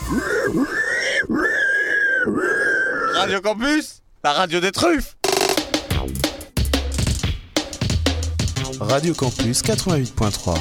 Radio Campus, la radio des truffes. Radio Campus 88.3.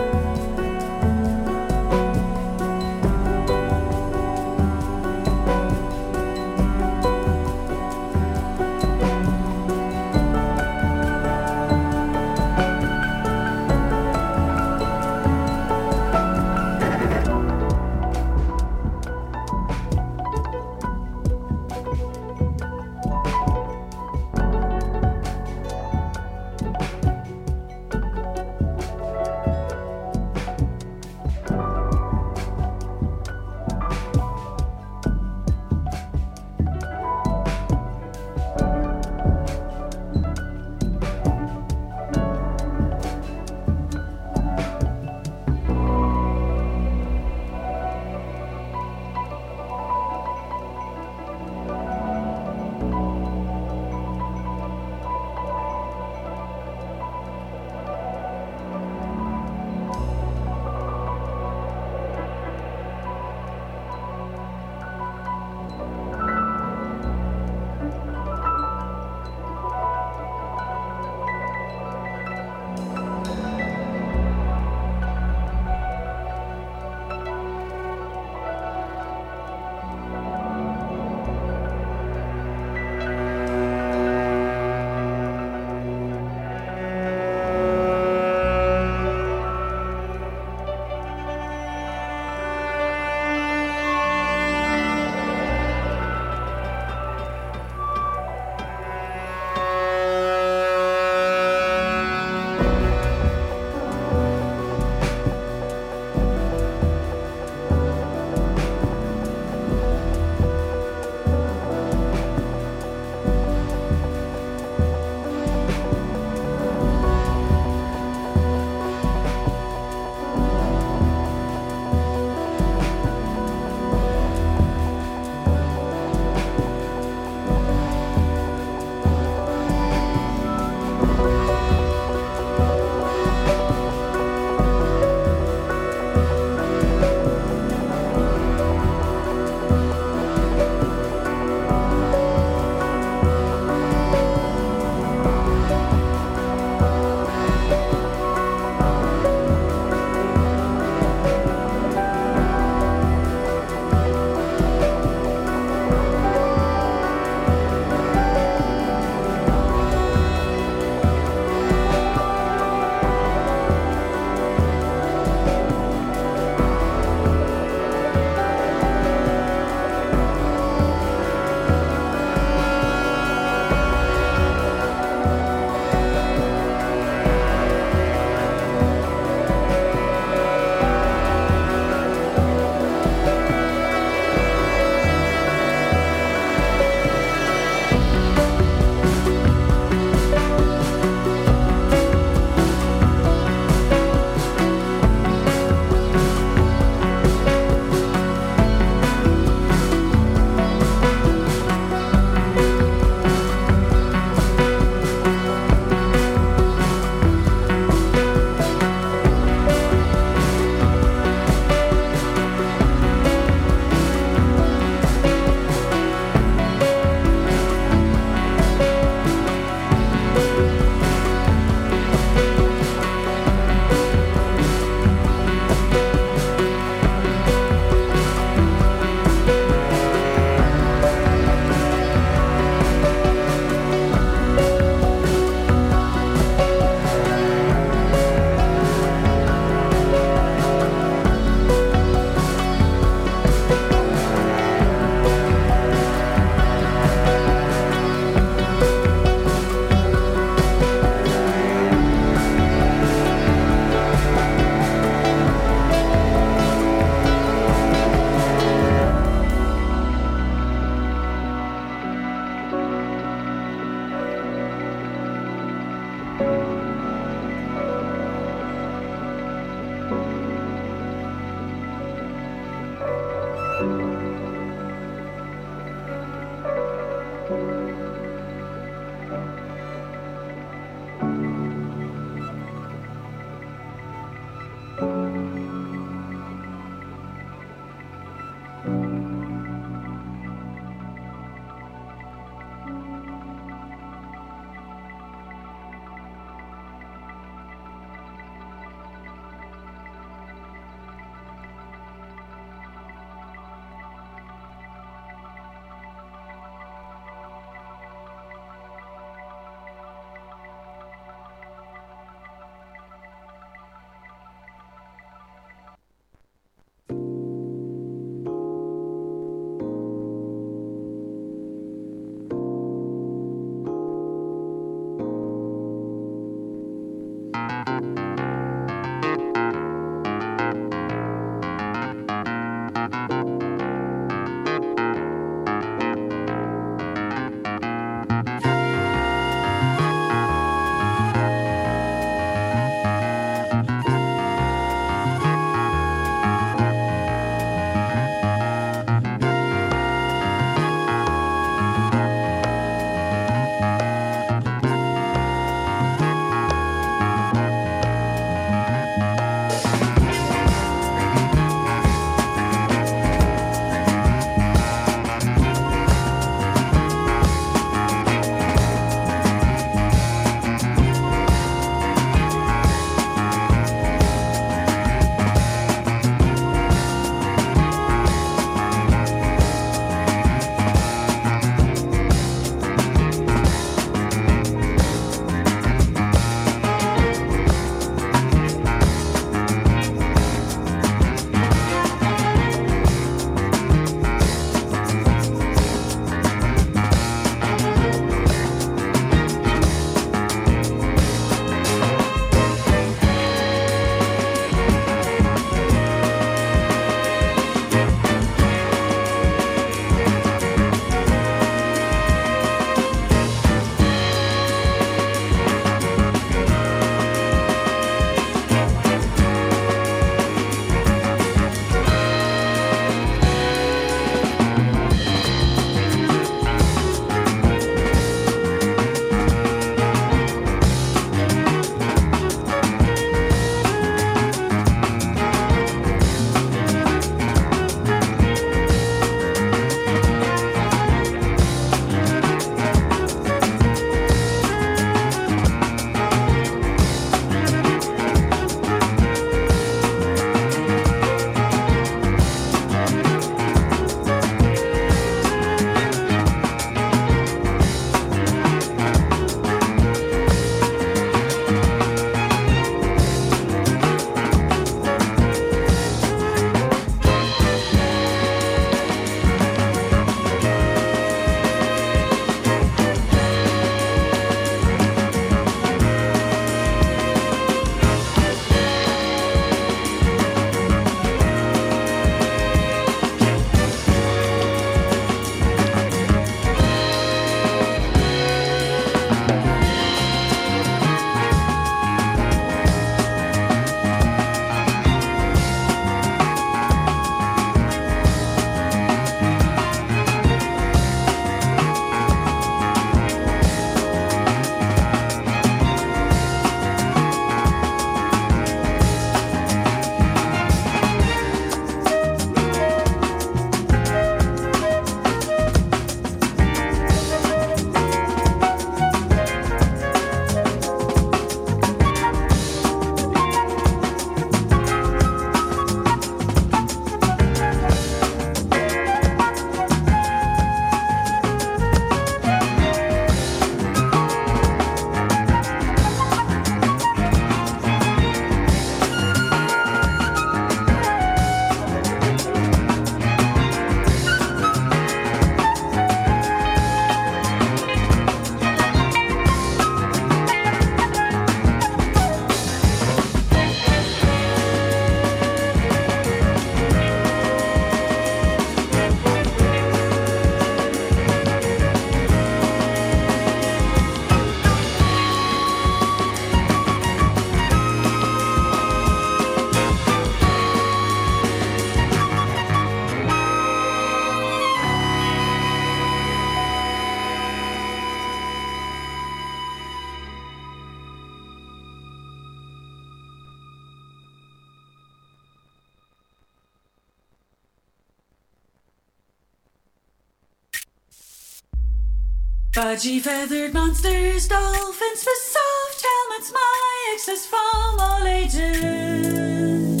Fudgy feathered monsters, dolphins with soft helmets, my exes from all ages.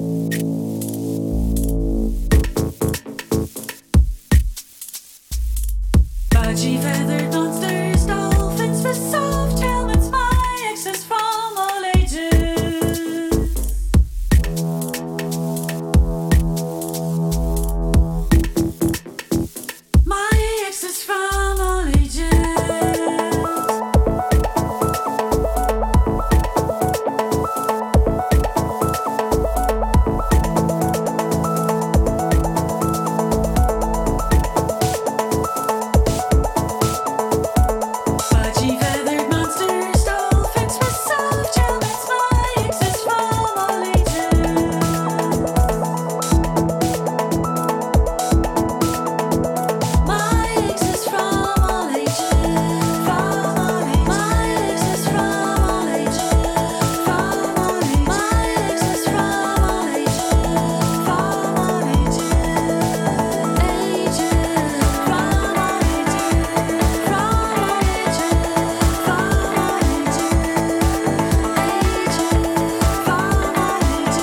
Fudgy feathered monsters, dolphins with soft helmets, my exes from all ages. My exes from all ages. Fudgy feathered monsters, dolphins with soft helmets, my exes from all ages. My exes from all ages, from all ages. My exes from all ages, from all ages. My exes from all ages, from all ages. Ages, from all ages, from all ages, from all ages. Ages, from all ages,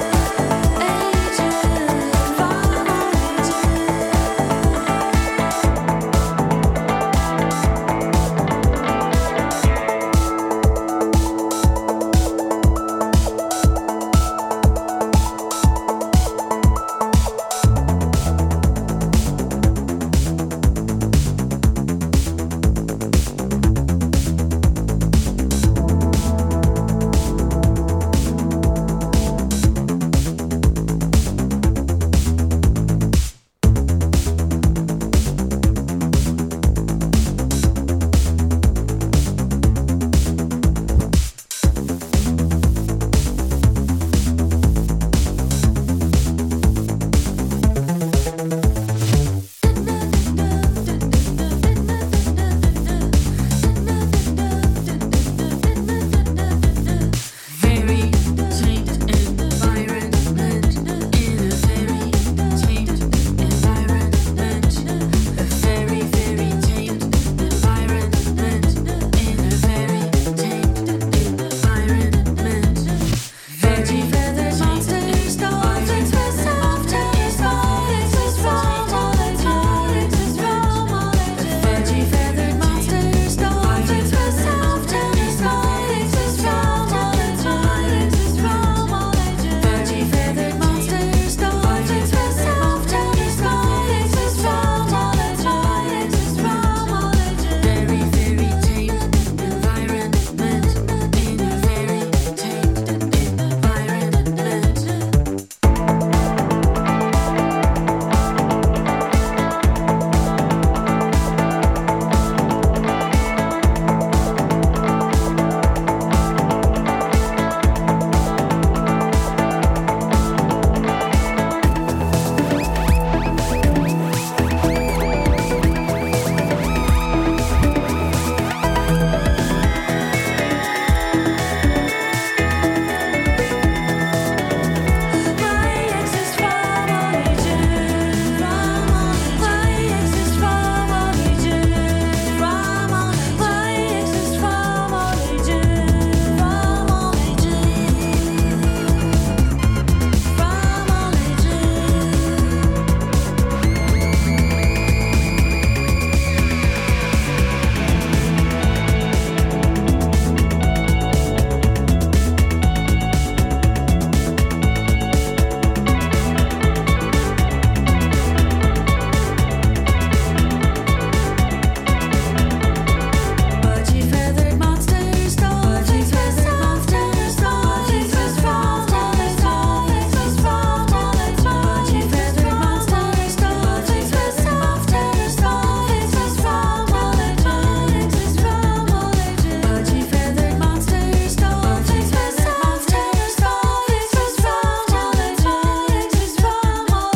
very tainted environment, in a very tainted environment, a very, very tainted environment, in a very tainted environment. Fudgy feathered monsters, dolphins with soft helmets, my exes from all ages, from all ages. Fudgy feathered monsters, dolphins with soft helmets, my exes from all ages, from all ages. Fudgy feathered monsters, dolphins with soft helmets, my exes from all ages, from all ages. Very, very tainted environment, in a very tainted environment. My exes from all ages, from all ages. My exes from all ages, from all ages. My exes from all ages, from all ages, from all Fudgy feathered monsters, dolphins with soft helmets, dolphins with from all ages, dolphins from all ages. Fudgy feathered monsters, dolphins with soft helmets, dolphins with from all ages, dolphins from all ages. Fudgy feathered monsters, dolphins with soft helmets, dolphins with from all ages, dolphins from all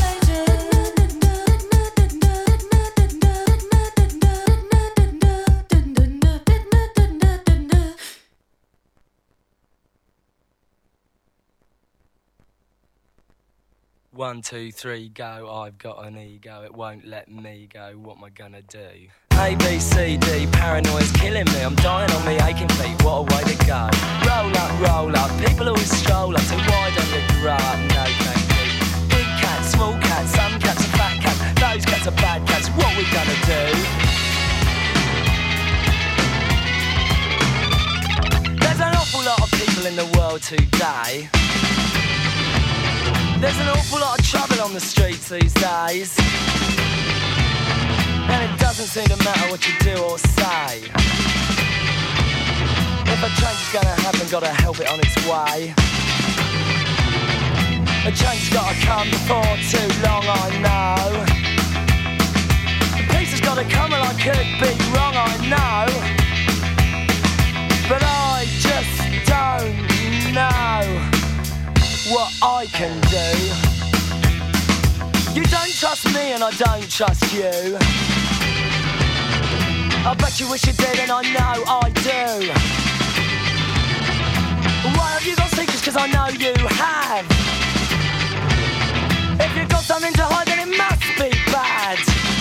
ages. 1, 2, 3, go. I've got an ego. It won't let me go. What am I gonna do? A, B, C, D, paranoia's killing me. I'm dying on me aching feet, what a way to go. Roll up, people always stroll up. So why don't you grow up? No thank you. Big cats, small cats, some cats are fat cats. Those cats are bad cats, what we gonna do? There's an awful lot of people in the world today. There's an awful lot of trouble on the streets these days. And it doesn't seem to matter what you do or say. If a change is gonna happen, gotta help it on its way. A change has gotta come before too long, I know. Peace has gotta come and I could be wrong, I know. But I just don't know what I can do. You don't trust me and I don't trust you. I bet you wish you did and I know I do. Why have you got secrets? Cause I know you have. If you've got something to hide then it must be bad.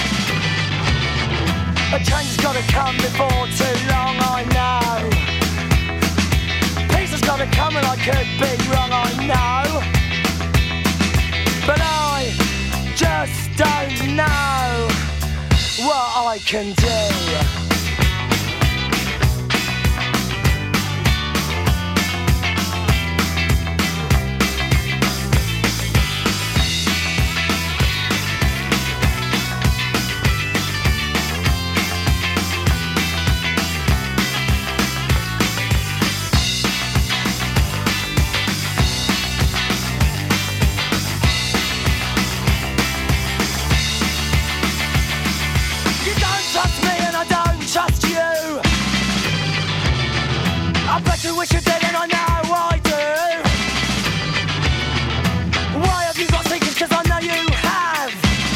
A change has gotta come before too long, I know. Peace has gotta come and I could be wrong, I know. But I just don't know what I can do. Trust you. I bet you wish you did and I know I do. Why have you got secrets? Cause I know you have.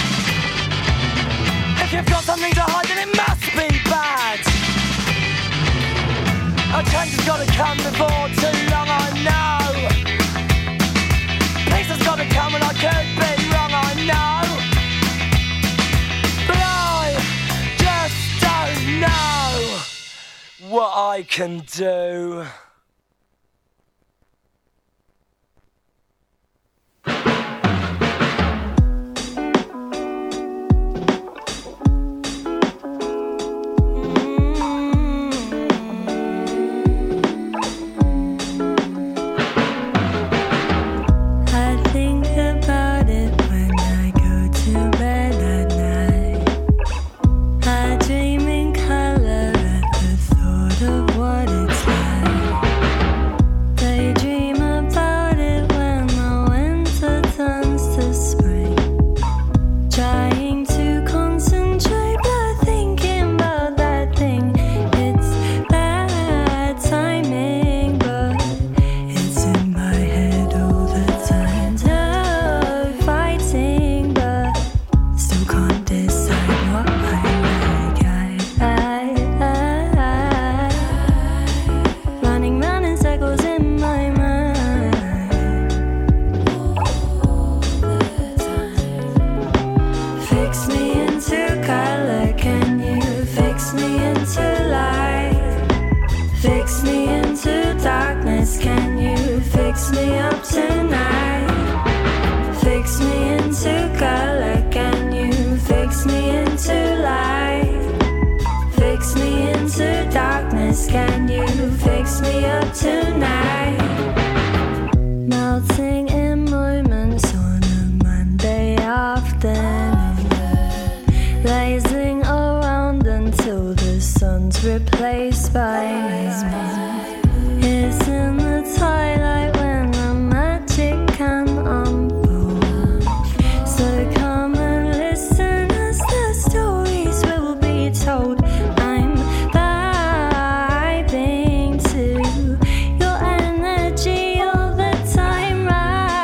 If you've got something to hide then it must be bad. A change has gotta come before too long, I know. Peace has gotta come and I could be wrong, I know. But I just don't know what I can do. Can you fix me up tonight? Melting in moments on a Monday afternoon, lazing around until the sun's replaced by me. It's in the twilight when the magic can unfold. So come and listen as the stories will be told. Your energy all the time, right?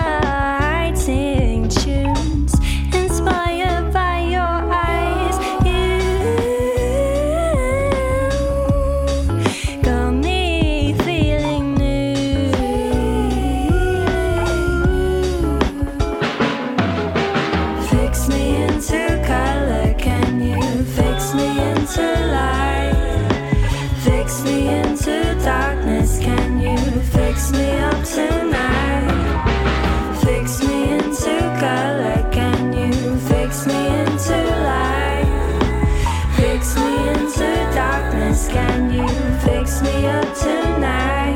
dress me up tonight.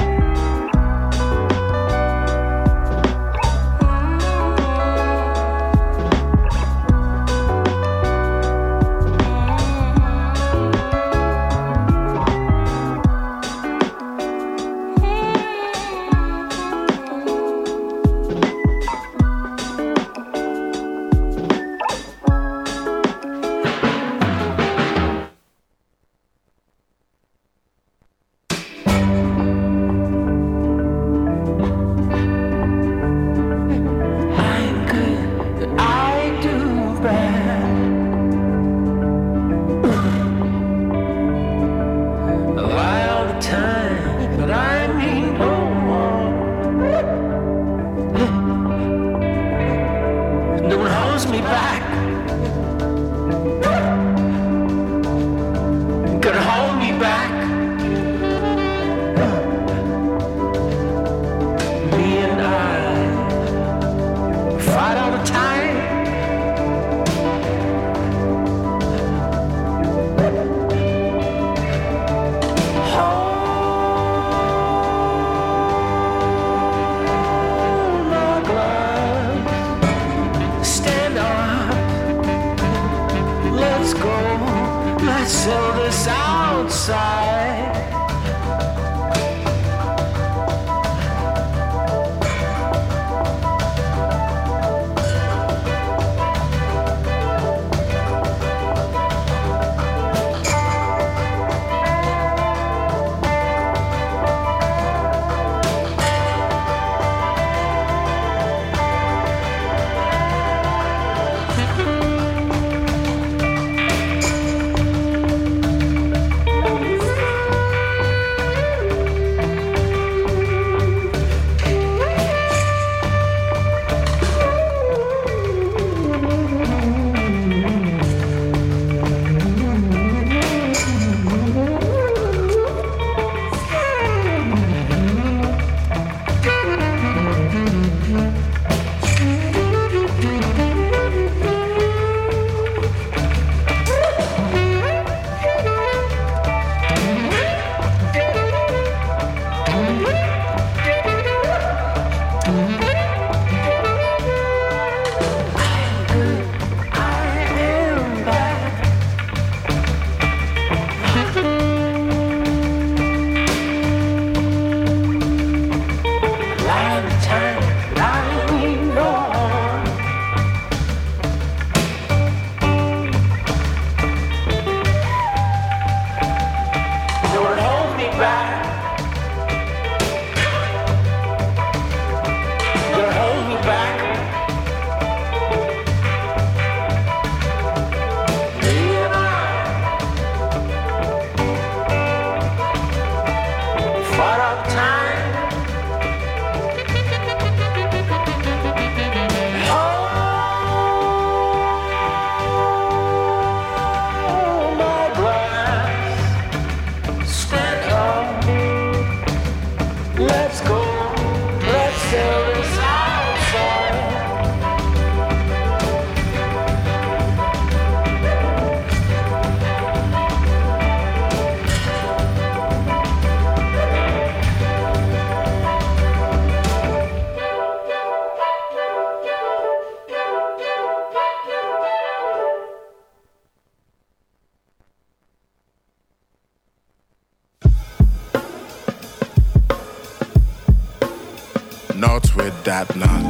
Not with that, nah,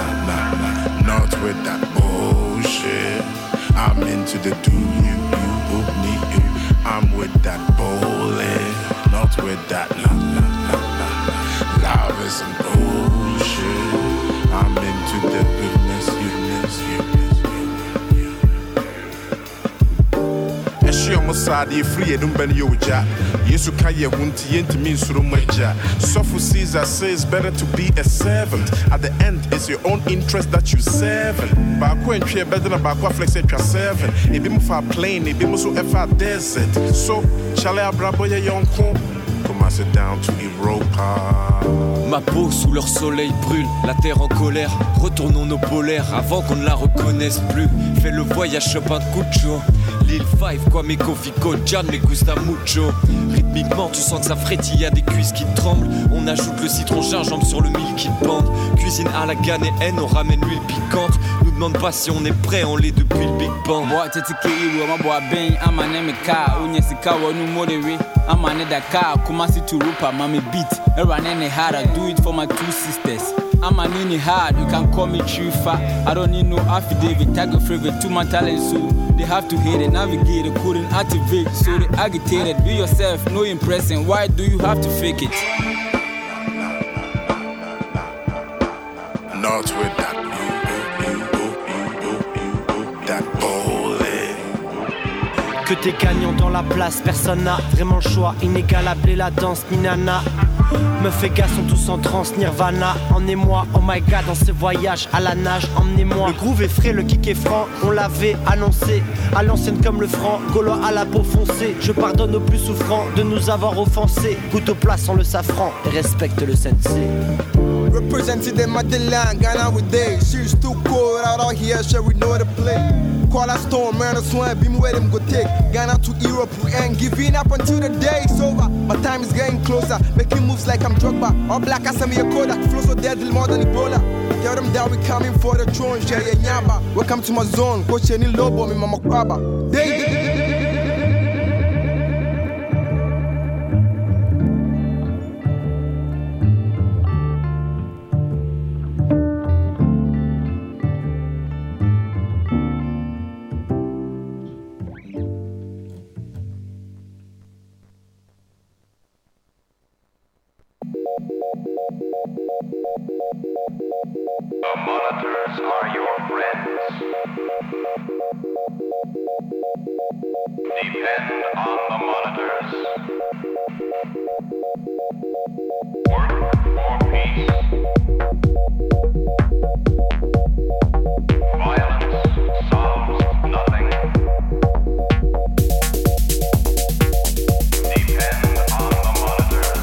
not with that bullshit. I'm into the do you, me, you. I'm with that bowling. Not with that, nah. Love isn't bullshit. I'm into the goodness, you. Sadi free and ben yoja. Yesu kaya wunti yenti means rumaja. Sofu Caesar says better to be a servant. At the end, it's your own interest that you serve. Bako and share better than Bako flex at your servant. It be for plane, it be so ever desert. So, shall I braboya young home? Commence down to Europa. Ma peau sous leur soleil brûle, la terre en colère. Retournons nos polaires avant qu'on ne la reconnaisse plus. Fais le voyage Chopin Cucho. Lil Five, quoi mes Kofico, John, me gusta mucho. Rythmiquement tu sens que ça frétille, y'a des cuisses qui tremblent. On ajoute le citron gingembre sur le mille qui bande. Cuisine à la ghanéenne, on ramène l'huile piquante. Nous demande pas si on est prêt, on l'est depuis le Big Bang. Boy, tete ke iwe, my boy Ben, I'm an MK, unye sika wonu modewe. I'm an Edaka, Kumasi to Rupa, mami beat. Run any hard, I do it for my two sisters. I'm an any hard, you can call me Chifa. I don't need no affidavit, tag a favorite to my talent, so they have to hate it, navigate it, couldn't activate. So they agitated, be yourself, no impressing. Why do you have to fake it? Not with that. That bowling. Que t'es gagnant dans la place, personne n'a vraiment le choix. Inégalable et la danse, ni nana. Meuf et gars sont tous en transe, Nirvana. Emmenez-moi, oh my god, dans ces voyages à la nage, emmenez-moi. Le groove est frais, le kick est franc, on l'avait annoncé. À l'ancienne comme le franc, gaulois à la peau foncée. Je pardonne aux plus souffrants de nous avoir offensés. Goûte au plat sans le safran et respecte le sensei. Represented in Madeline, Ghana with day. She's too cold out here, sure we know the play. Call a storm, man, a swim, beam where them go take. Ghana to Europe, we ain't giving up until the day is over. My time is getting closer, making moves like I'm Drogba. All black as I'm a Kodak, flow so deadly more than Ebola. Tell them that we coming for the throne, share your nyaba. Welcome to my zone, coach any lobo, me mama kwaba. The monitors are your friends. Depend on the monitors. Work for peace. Violence solves nothing. Depend on the monitors.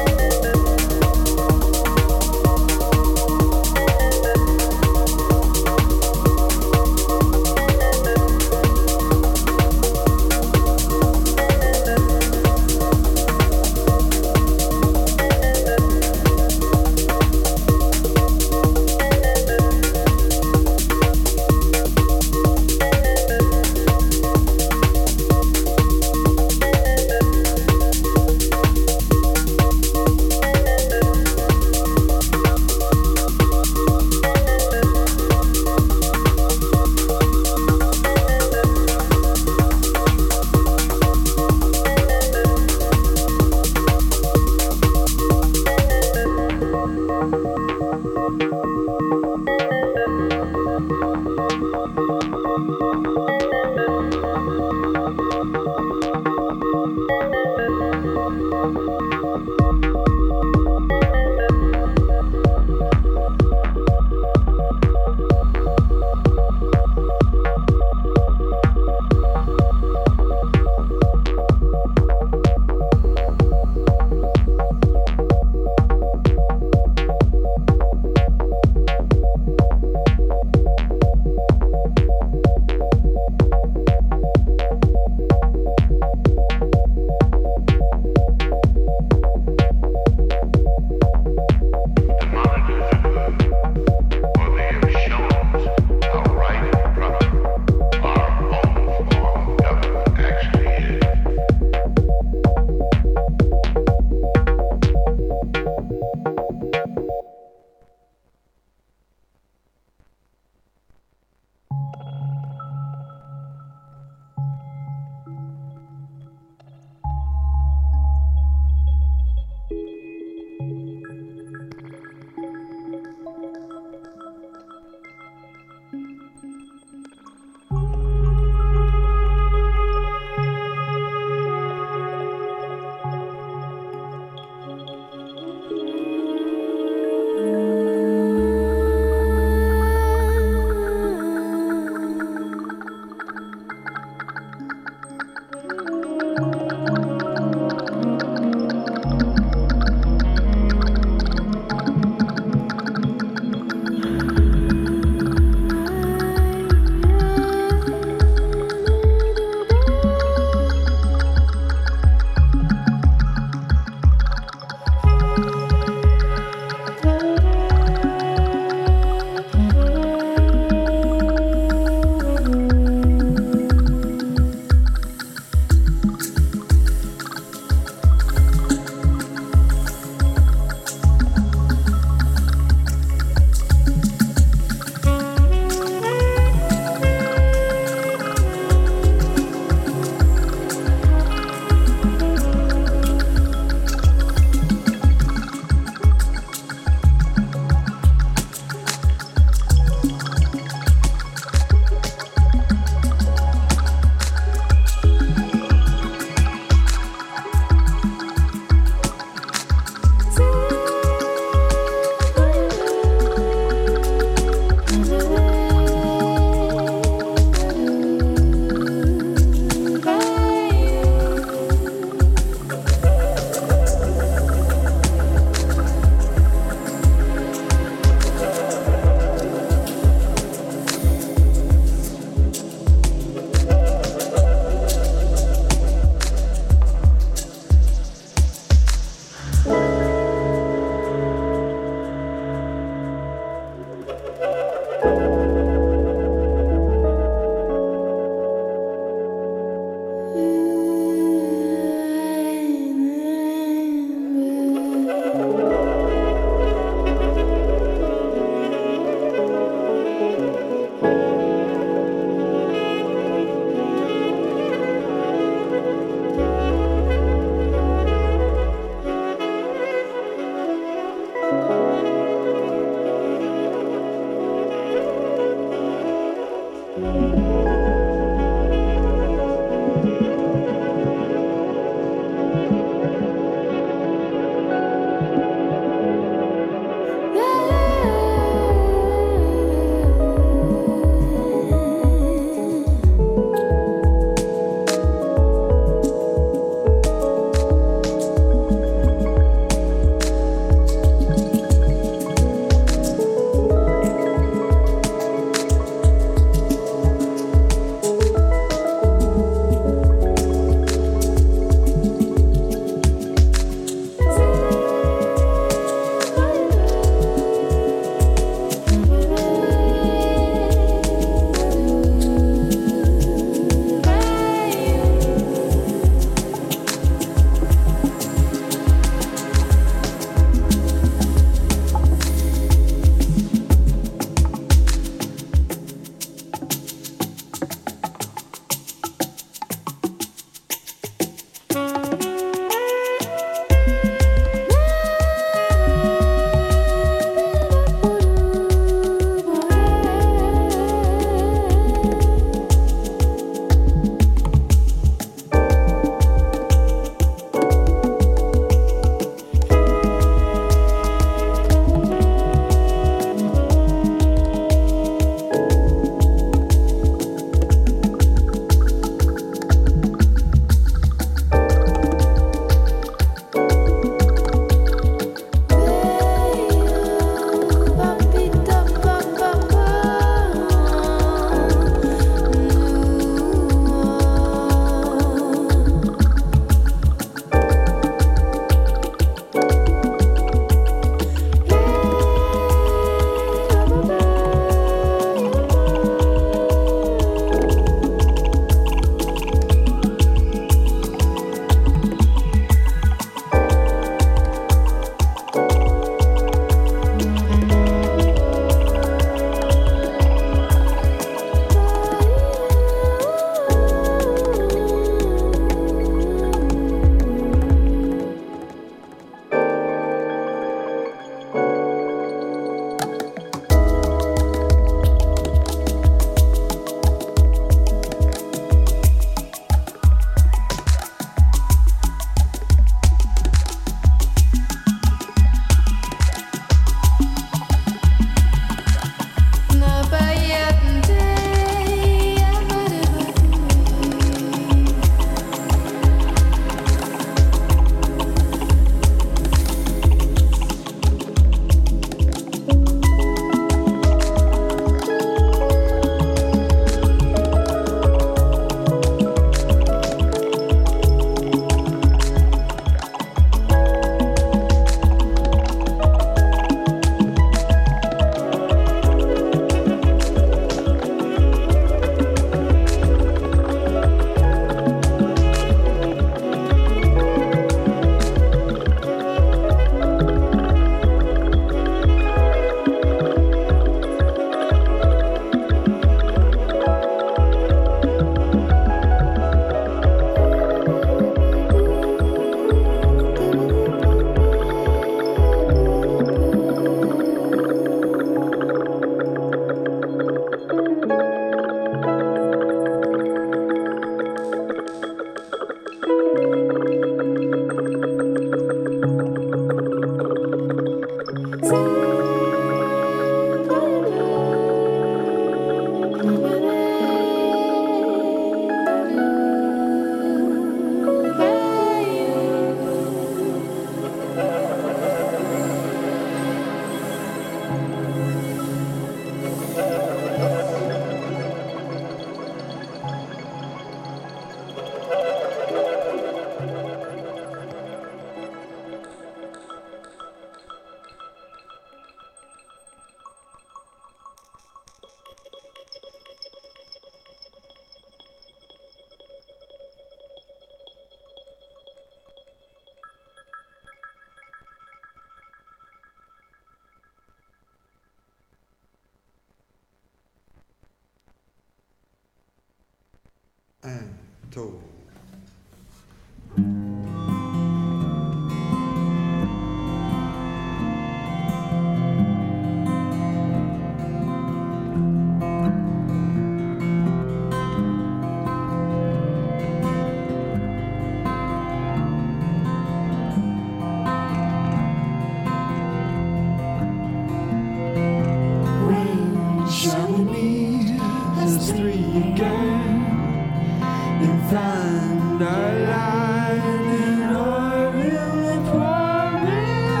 Shall we meet as three again and find our line in our really pouring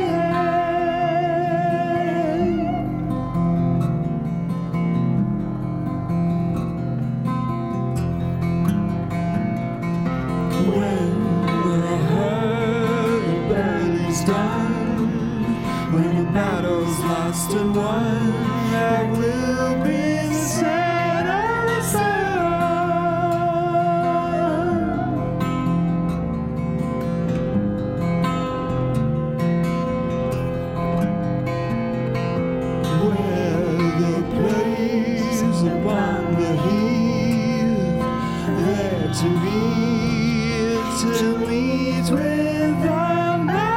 rain? When the hurt barely's done, when the battle's lost and won, there will be the setting sun. Where the place upon the heath, there to meet with our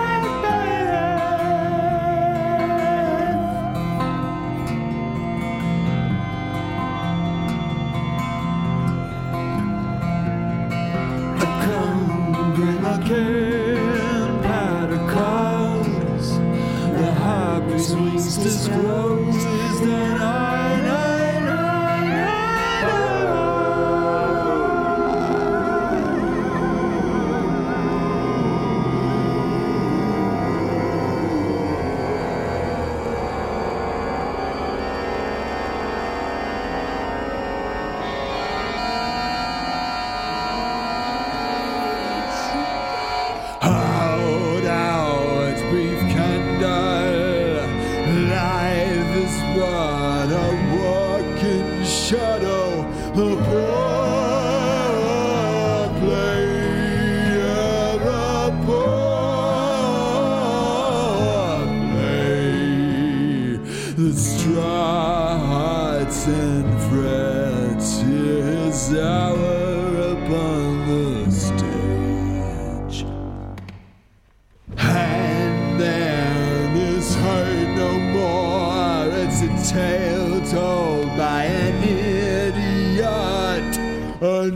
wings discloses that hold out its brief candle. Life is but a walking shadow, a poor play, a poor play. The straw hearts and frets his hour upon the stage. And then is heard no more. It's a tale told by an idiot. An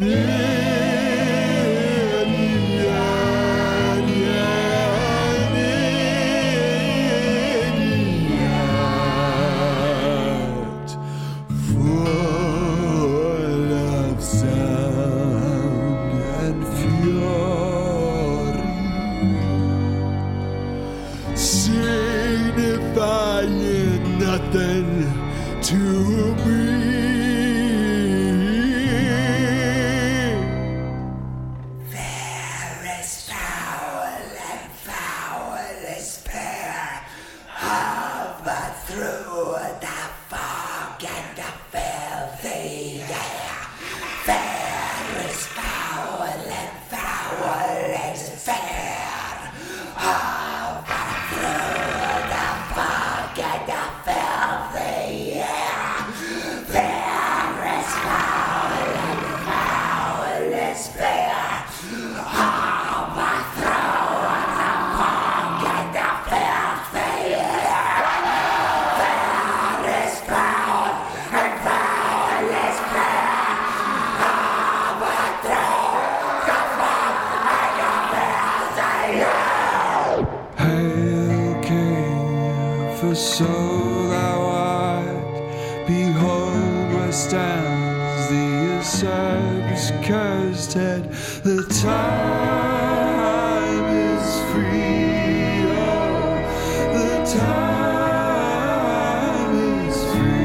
idiot. Full of sound and fury, signifying nothing to stands the usurper's cursed head. The time is free, oh, the time is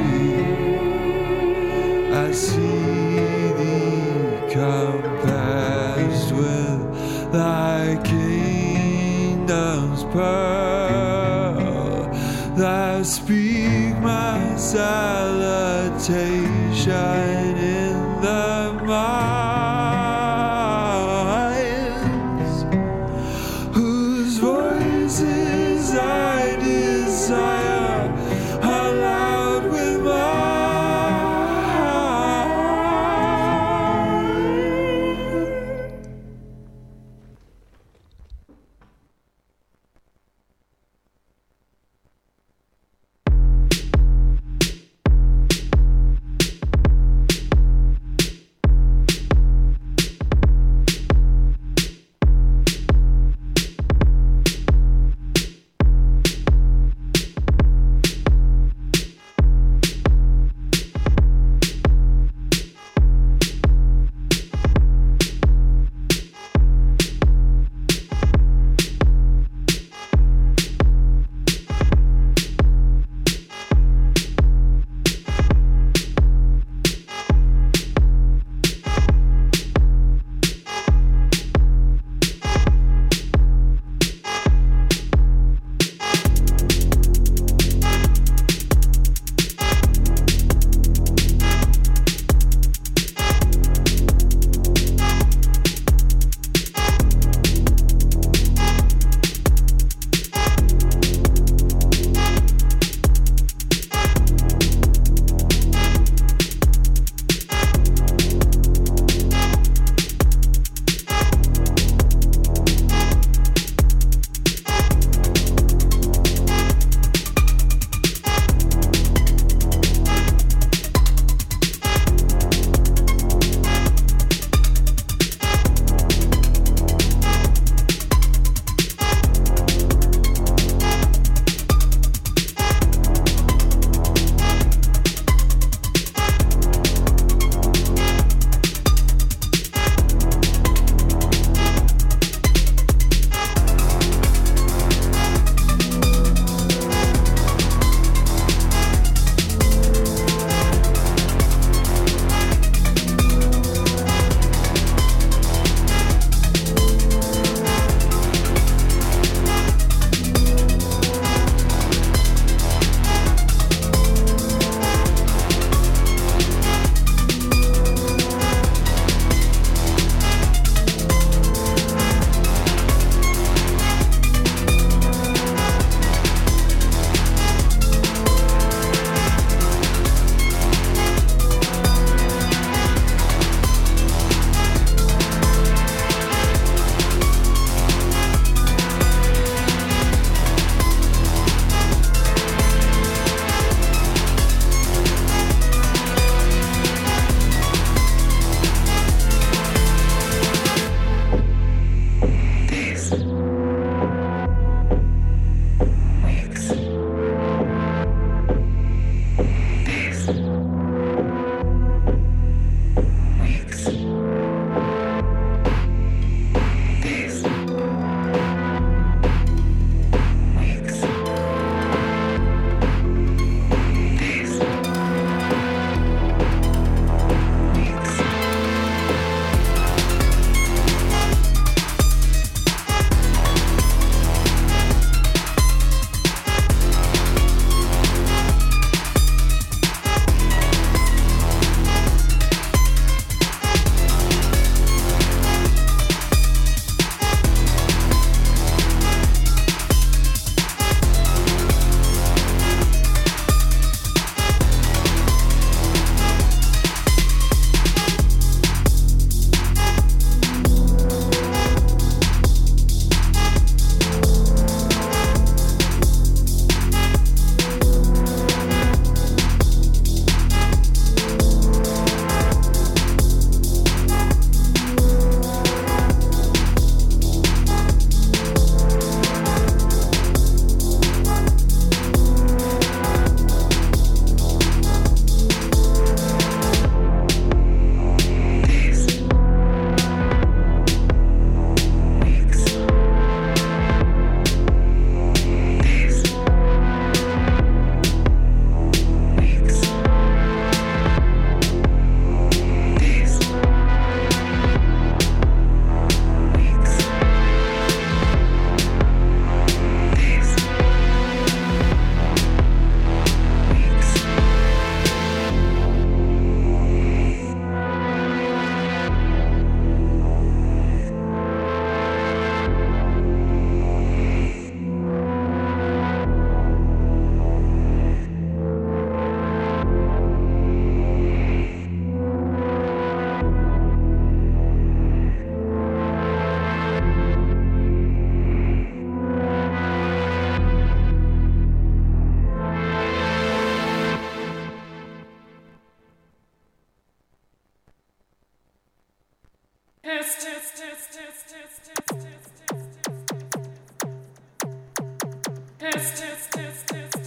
free. I see thee come past with thy kingdom's pearl. Thou speak my salutation in the minds whose voices I desire are loud with mine. Test.